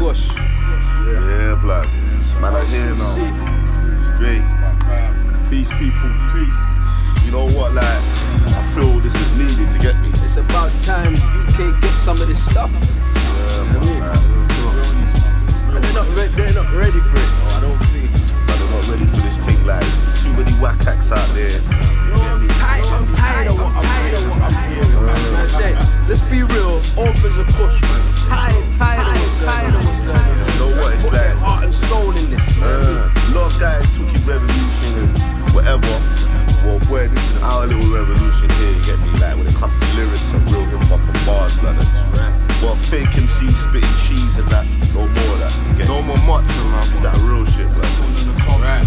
Kush. Yeah, blood. Man, I'm here now. Straight. Peace, people. Peace. You know what, like, I feel this is needed, to get me? It's about time UK get some of this stuff. Yeah, man, they're not ready for it. No, I don't think. But they're not ready for this thing, like, there's too many whack acts out there. I'm tired of what I'm hearing, man. Saying, let's be real, authors of Kush, man. Tired of what's going on. You know what, it's Put like, their heart and soul in this. a lot of guys talking revolution and whatever. Well, boy, this is our little revolution here, you get me? Like, when it comes to lyrics and real hip-hop and bars, blood. Well, fake MC spitting cheese and that, no more of that. No more mutts, man. This is that real shit, blood. Right.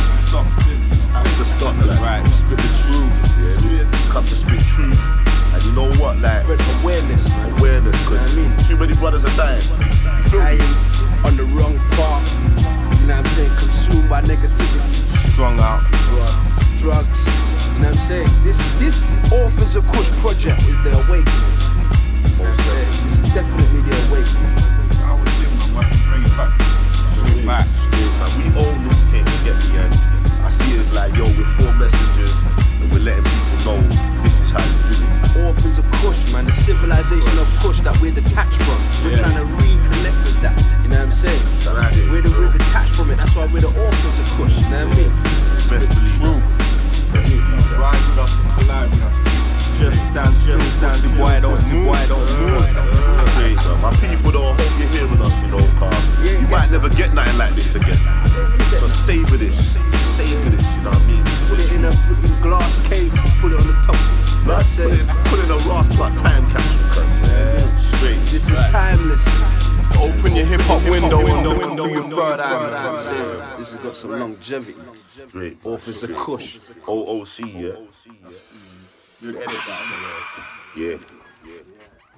Have to stop, like, Right, spit the truth. Yeah, come to speak truth. And you know what, like, Spread awareness, man. awareness, because You know what I mean? too many brothers are dying. You feel me? Dying on the wrong path. You know what I'm saying? Consumed by negativity. Strung out. Drugs. You know what I'm saying? This Orphans of Kush project is the awakening. You know what I'm saying? This is definitely the awakening. I would think, man, why should bring it back? Bring it back. Man, we own this thing, you get me? And I see it as like, yo, we're 4 messengers and we're letting people know this is how you do it. Orphans of Kush, man, the civilization of Kush that we're detached from. We're trying to reconnect with that. You know what I'm saying? We're detached from it. That's why we're the orphans of Kush. You know what I mean? Best the truth. Ride with us and collide with us. Just stand still, pussy boy, don't move. Straight, man. My people don't hope you're hearing us, you know, car. You might never get nothing like this again. So savor this. Savor this, you know what I mean? Put it in a freaking glass case and put it on the top. You know what I'm saying? Put in a Rasclot time capsule, cuz. Straight. This is timeless. Open your hip hop window and look for your third You know what eye. I'm saying? This has got some longevity. Straight. Orphans of Kush. OOC, yeah? You'd edit that, Yeah.